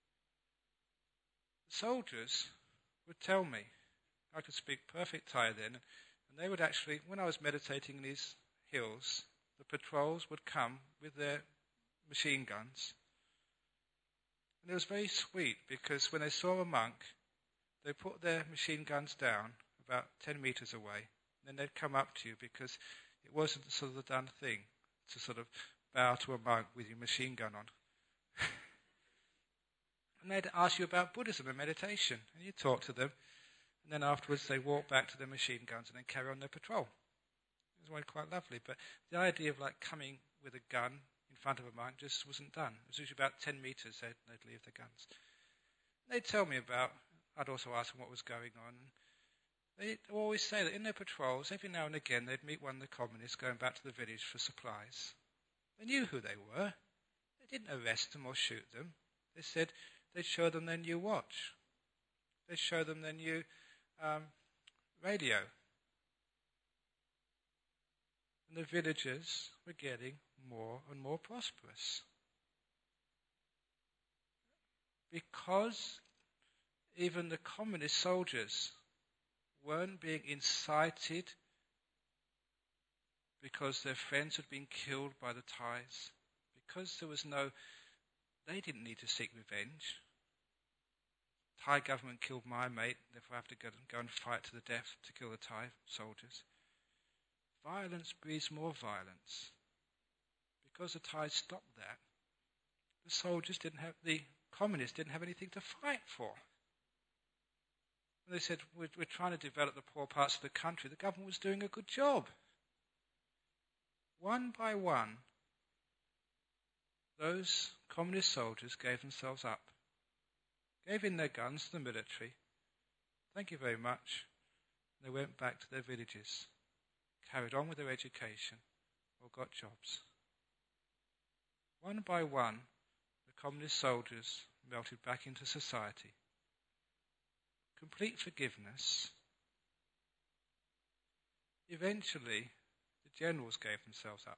The soldiers would tell me, I could speak perfect Thai then, and they would actually, when I was meditating in these hills, the patrols would come with their machine guns. And it was very sweet because when they saw a monk, they put their machine guns down about ten meters away, and then they'd come up to you because it wasn't sort of the done thing to sort of bow to a monk with your machine gun on. And they'd ask you about Buddhism and meditation, and you'd talk to them, and then afterwards they walk back to their machine guns and then carry on their patrol. It was quite lovely, but the idea of like coming with a gun in front of a monk just wasn't done. It was usually about ten meters they'd, they'd leave their guns. They'd tell me about, I'd also ask them what was going on. They always say that in their patrols, every now and again, they'd meet one of the communists going back to the village for supplies. They knew who they were. They didn't arrest them or shoot them. They said they'd show them their new watch. They'd show them their new um, radio. And the villagers were getting more and more prosperous. Because even the communist soldiers weren't being incited because their friends had been killed by the Thais, because there was no, they didn't need to seek revenge. Thai government killed my mate, therefore I have to go, go and fight to the death to kill the Thai soldiers. Violence breeds more violence. Because the Thais stopped that, the soldiers didn't have, the communists didn't have anything to fight for. When they said, we're, we're trying to develop the poor parts of the country, the government was doing a good job. One by one, those communist soldiers gave themselves up, gave in their guns to the military. Thank you very much. They went back to their villages, carried on with their education, or got jobs. One by one, the communist soldiers melted back into society. Complete forgiveness. Eventually, the generals gave themselves up.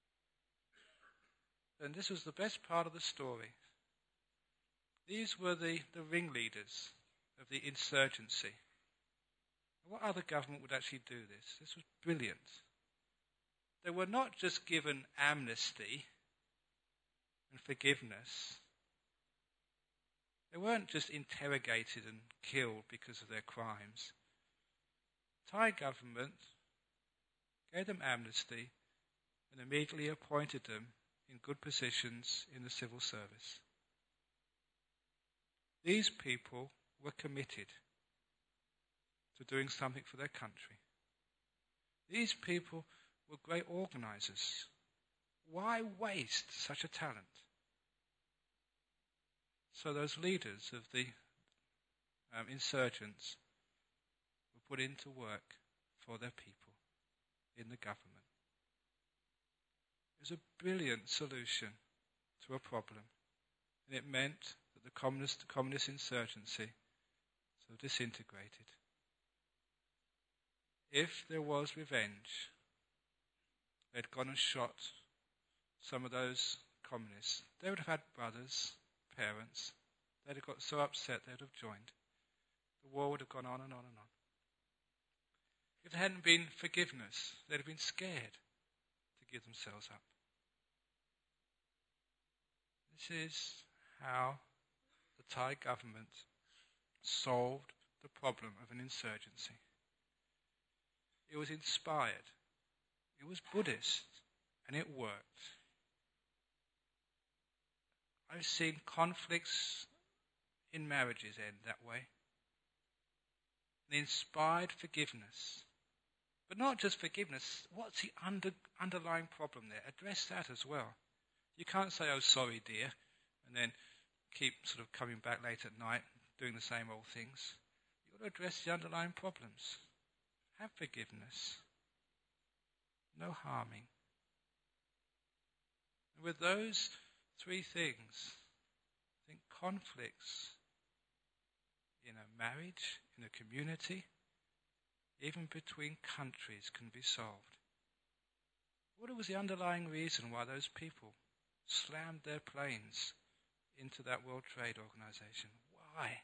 And this was the best part of the story. These were the, the ringleaders of the insurgency. What other government would actually do this? This was brilliant. They were not just given amnesty and forgiveness. They weren't just interrogated and killed because of their crimes. The Thai government gave them amnesty and immediately appointed them in good positions in the civil service. These people were committed to doing something for their country. These people were great organizers. Why waste such a talent? So those leaders of the um, insurgents were put into work for their people in the government. It was a brilliant solution to a problem, and it meant that the communist, communist insurgency sort of disintegrated. If there was revenge, they'd gone and shot some of those communists. They would have had brothers, parents. They'd have got so upset they'd have joined. The war would have gone on and on and on. If there hadn't been forgiveness, they'd have been scared to give themselves up. This is how the Thai government solved the problem of an insurgency. It was inspired. It was Buddhist, and it worked. I've seen conflicts in marriages end that way. The inspired forgiveness. But not just forgiveness, what's the under, underlying problem there? Address that as well. You can't say, oh, sorry, dear, and then keep sort of coming back late at night, doing the same old things. You've got to address the underlying problems. Have forgiveness. No harming. And with those three things, I think conflicts in a marriage, in a community, even between countries can be solved. What was the underlying reason why those people slammed their planes into that World Trade Organization? Why?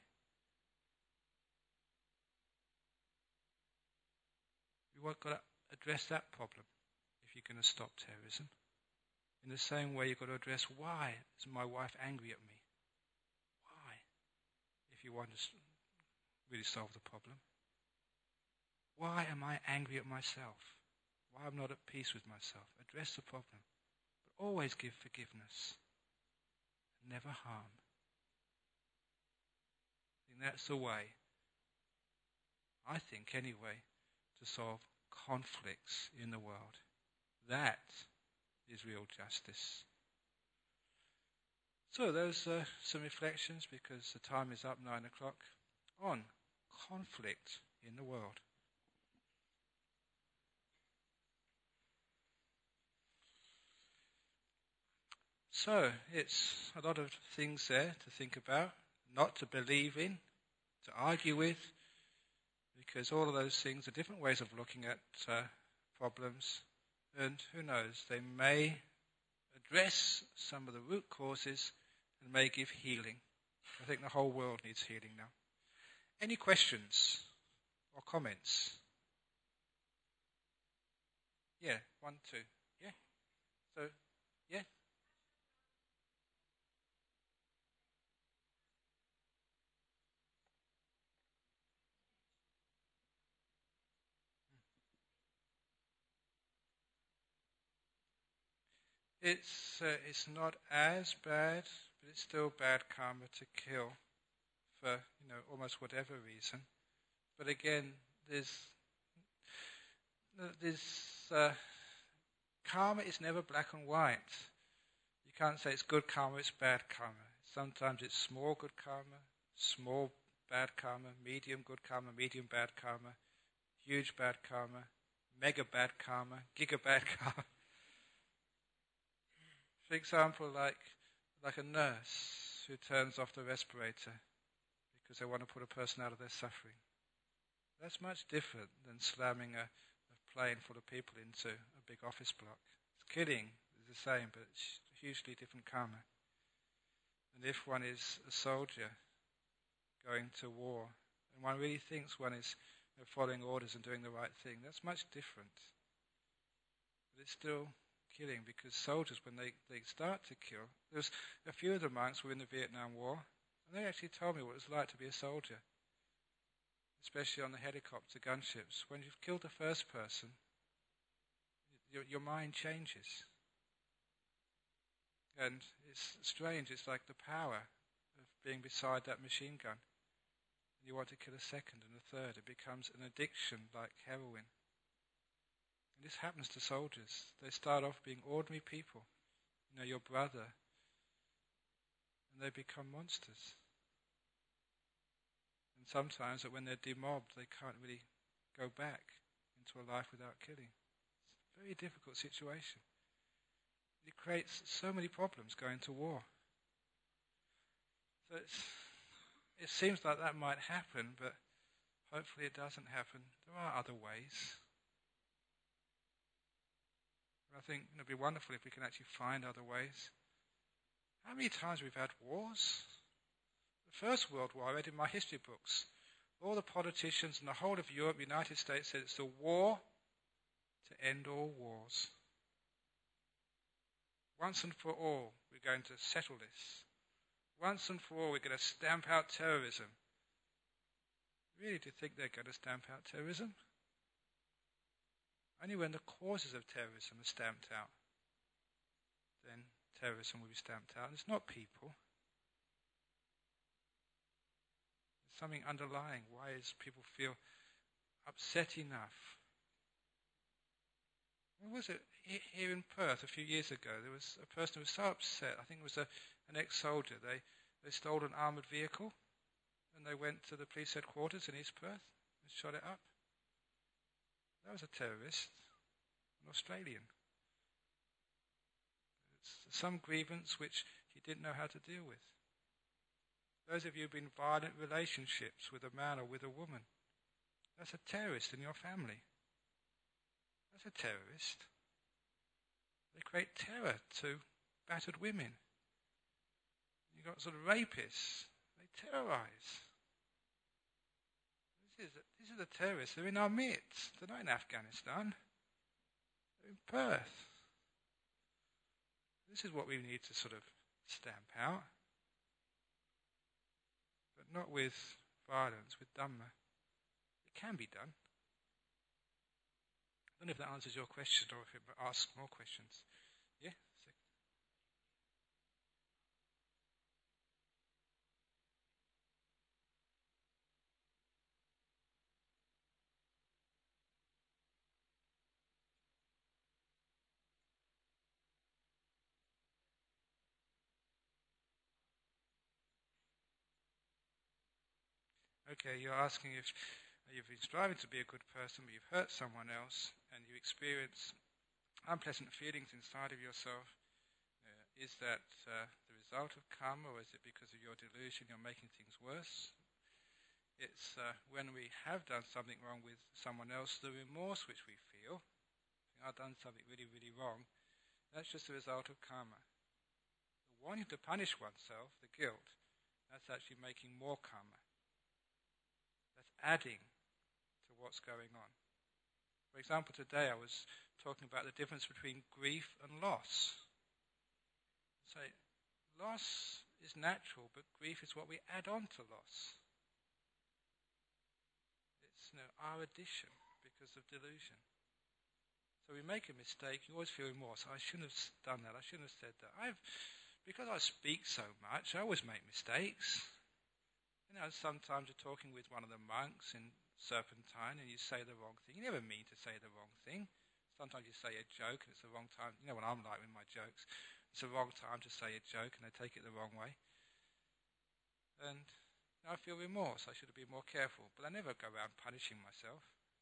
You've got to address that problem if you're going to stop terrorism. In the same way, you've got to address why is my wife angry at me? Why? If you want to really solve the problem. Why am I angry at myself? Why am I not at peace with myself? Address the problem. But always give forgiveness. Never harm. I think that's the way, I think anyway, to solve conflicts in the world. That is real justice. So those are some reflections, because the time is up, nine o'clock, on conflict in the world. So it's a lot of things there to think about, not to believe in, to argue with, because all of those things are different ways of looking at uh, problems, and who knows, they may address some of the root causes and may give healing. I think the whole world needs healing now. Any questions or comments? Yeah, one, two. Yeah. So, yeah. It's uh, it's not as bad, but it's still bad karma to kill for, you know, almost whatever reason. But again, there's there's uh, karma is never black and white. You can't say it's good karma, it's bad karma. Sometimes it's small good karma, small bad karma, medium good karma, medium bad karma, huge bad karma, mega bad karma, giga bad karma. For example, like like a nurse who turns off the respirator because they want to put a person out of their suffering. That's much different than slamming a, a plane full of people into a big office block. It's killing is the same, but it's hugely different karma. And if one is a soldier going to war, and one really thinks one is, you know, following orders and doing the right thing, that's much different. But it's still killing, because soldiers, when they, they start to kill, there's a few of the monks were in the Vietnam War, and they actually told me what it was like to be a soldier, especially on the helicopter gunships. When you've killed the first person, your, your mind changes. And it's strange, it's like the power of being beside that machine gun. You want to kill a second and a third. It becomes an addiction like heroin. And this happens to soldiers. They start off being ordinary people, you know, your brother, and they become monsters. And sometimes that when they're demobbed, they can't really go back into a life without killing. It's a very difficult situation. It creates so many problems going to war. So it's, it seems like that might happen, but hopefully it doesn't happen. There are other ways. I think it would be wonderful if we can actually find other ways. How many times we've had wars? The First World War, I read in my history books, all the politicians in the whole of Europe, United States, said it's a war to end all wars. Once and for all, we're going to settle this. Once and for all, we're going to stamp out terrorism. Really, do you think they're going to stamp out terrorism? Only when the causes of terrorism are stamped out, then terrorism will be stamped out. And it's not people. There's something underlying. Why is people feel upset enough? What was it? Here in Perth a few years ago, there was a person who was so upset. I think it was a, an ex-soldier. They, they stole an armoured vehicle, and they went to the police headquarters in East Perth and shot it up. That was a terrorist, an Australian. It's some grievance which he didn't know how to deal with. Those of you who've been in violent relationships with a man or with a woman, that's a terrorist in your family. That's a terrorist. They create terror to battered women. You've got sort of rapists. They terrorize. This is, these are the terrorists. They're in our midst. They're not in Afghanistan. They're in Perth. This is what we need to sort of stamp out. But not with violence, with Dhamma. It can be done. I don't know if that answers your question or if it asks more questions. Yeah? Okay, you're asking if you've been striving to be a good person, but you've hurt someone else, and you experience unpleasant feelings inside of yourself. Uh, is that uh, the result of karma, or is it because of your delusion you're making things worse? It's uh, when we have done something wrong with someone else, the remorse which we feel, I've done something really, really wrong, that's just the result of karma. The wanting to punish oneself, the guilt, that's actually making more karma. That's adding to what's going on. For example, today I was talking about the difference between grief and loss. So, loss is natural, but grief is what we add on to loss. It's you know, our addition because of delusion. So we make a mistake, you always feel remorse. I shouldn't have done that, I shouldn't have said that. I've, because I speak so much, I always make mistakes. You know, sometimes you're talking with one of the monks in Serpentine and you say the wrong thing. You never mean to say the wrong thing. Sometimes you say a joke and it's the wrong time. You know what I'm like with my jokes. It's the wrong time to say a joke and they take it the wrong way. And you know, I feel remorse. I should have been more careful. But I never go around punishing myself.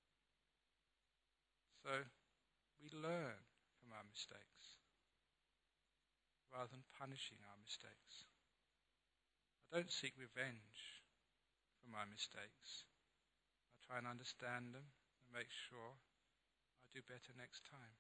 So we learn from our mistakes rather than punishing our mistakes. I don't seek revenge for my mistakes. I try and understand them and make sure I do better next time.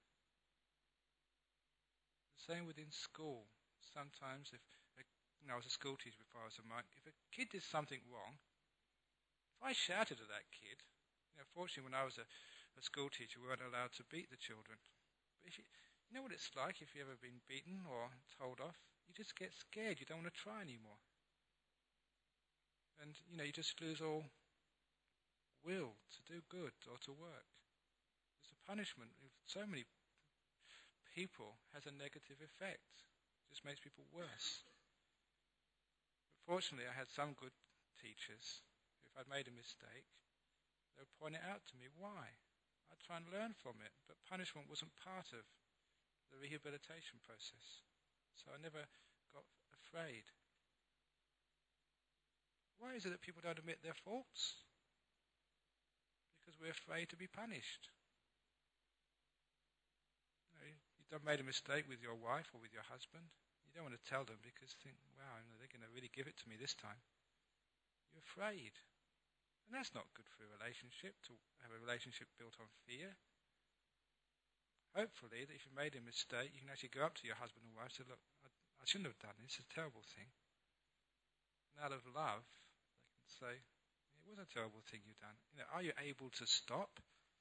The same within school. Sometimes if, you know, I was a school teacher before I was a monk, if a kid did something wrong, if I shouted at that kid, you know, fortunately when I was a, a school teacher we weren't allowed to beat the children. But if you, you know what it's like if you've ever been beaten or told off? You just get scared, you don't want to try anymore. And, you know, you just lose all will to do good or to work. Because the punishment of so many people has a negative effect. It just makes people worse. But fortunately, I had some good teachers. If I'd made a mistake, they would point it out to me. Why? I'd try and learn from it. But punishment wasn't part of the rehabilitation process. So I never got afraid. Why is it that people don't admit their faults? Because we're afraid to be punished. You know, you've made a mistake with your wife or with your husband. You don't want to tell them because you think, wow, you know, they're going to really give it to me this time. You're afraid. And that's not good for a relationship, to have a relationship built on fear. Hopefully, that if you made a mistake, you can actually go up to your husband and wife and say, look, I, I shouldn't have done this. It's a terrible thing. And out of love, say, it was a terrible thing you've done. You know, are you able to stop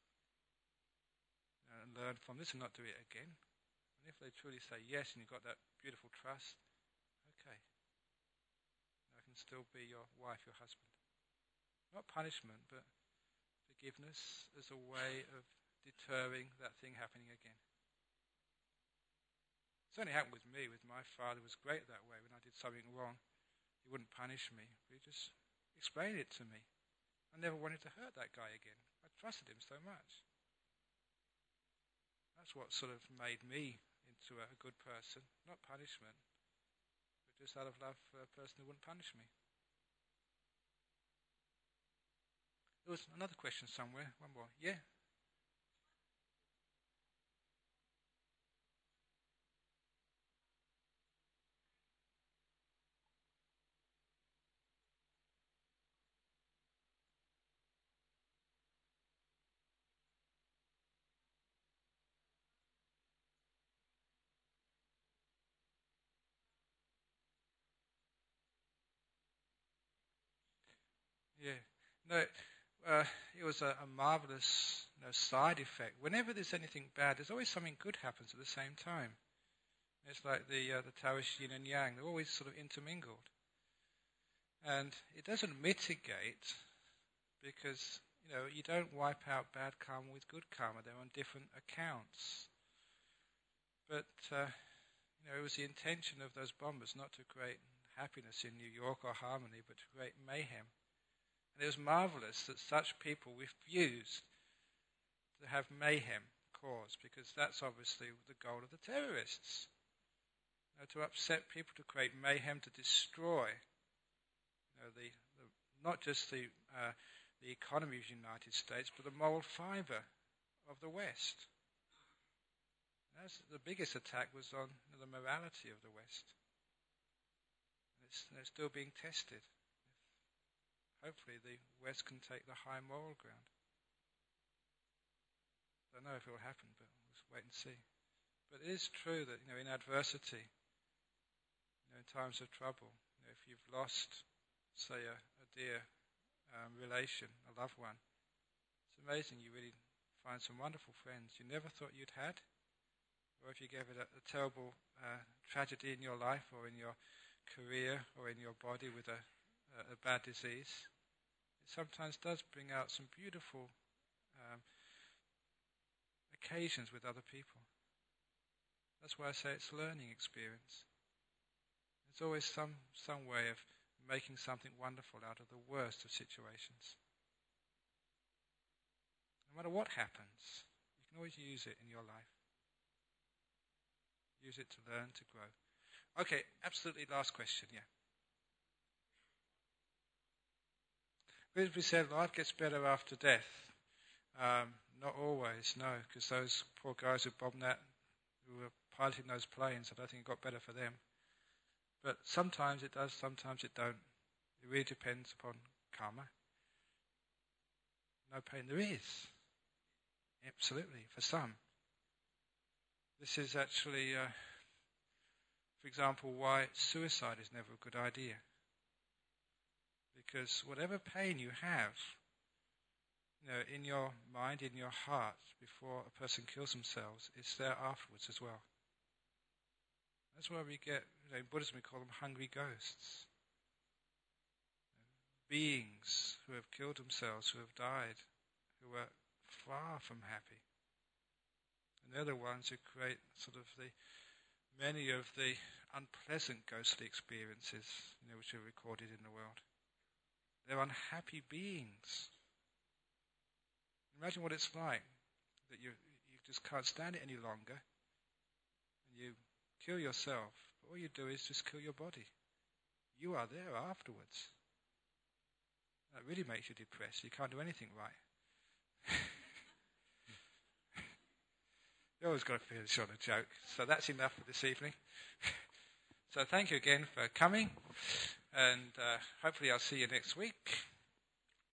and learn from this and not do it again? And if they truly say yes and you've got that beautiful trust, okay, I can still be your wife, your husband. Not punishment, but forgiveness as a way of deterring that thing happening again. It's only happened with me, with my father. It was great that way. When I did something wrong, he wouldn't punish me. He just explained it to me. I never wanted to hurt that guy again. I trusted him so much. That's what sort of made me into a good person. Not punishment, but just out of love for a person who wouldn't punish me. There was another question somewhere. One more. Yeah? Yeah. No, uh, it was a, a marvelous you know, side effect. Whenever there's anything bad, there's always something good happens at the same time. It's like the uh, the Taoist yin and yang. They're always sort of intermingled. And it doesn't mitigate because, you know, you don't wipe out bad karma with good karma. They're on different accounts. But, uh, you know, it was the intention of those bombers not to create happiness in New York or harmony, but to create mayhem. And it was marvelous that such people refused to have mayhem caused, because that's obviously the goal of the terrorists. You know, to upset people, to create mayhem, to destroy you know, the, the not just the uh, the economy of the United States, but the moral fibre of the West. That's, the biggest attack was on the morality of the West. It's, it's still being tested. Hopefully the West can take the high moral ground. I don't know if it will happen, but we'll just wait and see. But it is true that, you know, in adversity, you know, in times of trouble, you know, if you've lost, say, a, a dear um, relation, a loved one, it's amazing you really find some wonderful friends you never thought you'd had. Or if you get a, a terrible uh, tragedy in your life or in your career or in your body with a, a, a bad disease, it sometimes does bring out some beautiful um, occasions with other people. That's why I say it's a learning experience. There's always some, some way of making something wonderful out of the worst of situations. No matter what happens, you can always use it in your life. Use it to learn, to grow. Okay, absolutely last question, yeah. As we said, life gets better after death. Um, not always, no, because those poor guys who bombed that, who were piloting those planes, I don't think it got better for them. But sometimes it does, sometimes it don't. It really depends upon karma. No pain, there is. Absolutely, for some. This is actually, uh, for example, why suicide is never a good idea. Because whatever pain you have, you know, in your mind, in your heart, before a person kills themselves, it's there afterwards as well. That's why we get, you know, in Buddhism we call them hungry ghosts. Beings who have killed themselves, who have died, who are far from happy. And they're the ones who create sort of the many of the unpleasant ghostly experiences, you know, which are recorded in the world. They're unhappy beings. Imagine what it's like that you you just can't stand it any longer, and you kill yourself. But all you do is just kill your body. You are there afterwards. That really makes you depressed. You can't do anything right. You always got to finish on a joke. So that's enough for this evening. So thank you again for coming, and uh, hopefully I'll see you next week.